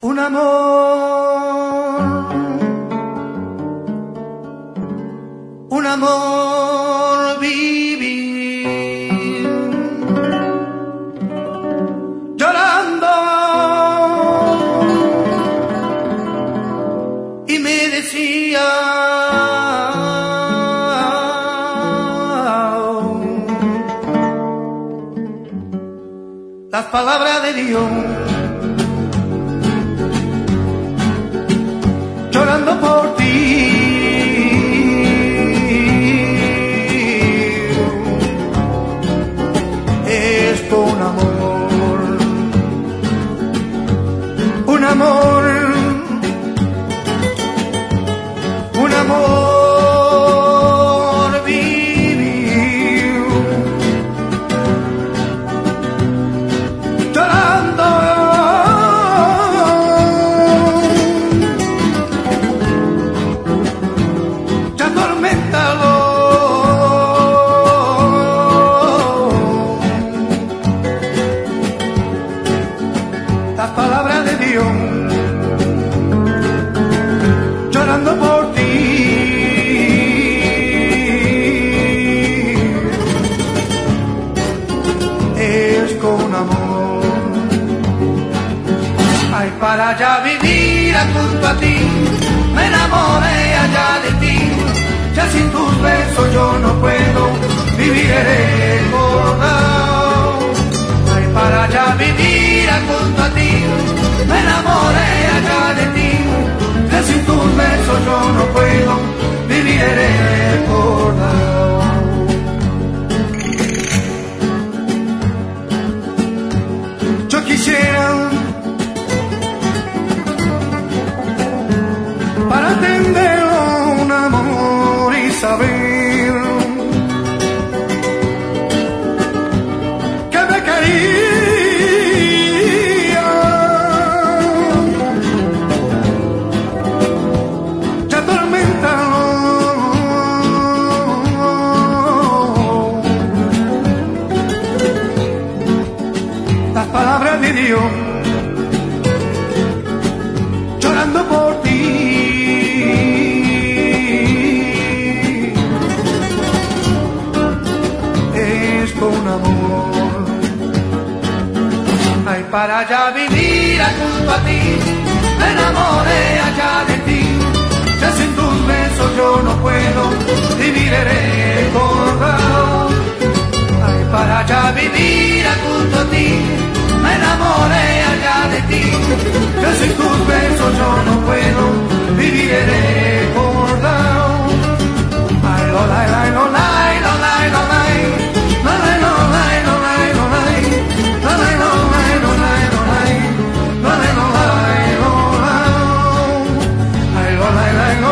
Un amor vivir llorando y me decía las palabras de Dios. Llorando por ti, es un amor, un amor, un amor vivir, llorando. Las palabras de Dios, llorando por ti, es con amor. Ay, para ya vivir junto a ti, me enamoré allá de ti. Ya sin tus besos yo no puedo vivir recordado. Ay, para ya vivir junto a ti, me enamoré allá de ti. Ya sin tus besos yo no puedo vivir recordado. Yo quisiera para atender un amor y saber que me quería, te atormentan las palabras de Dios, llorando por ti. Un amor, ay, para ya vivir junto a ti, me enamoré allá de ti. Ya sin tus besos yo no puedo vivir recordado. Ay, para ya vivir junto a ti, me enamoré allá de ti. Ya sin tus besos yo no puedo vivir recordado. Ay, lo la la lo la lo la lo la. I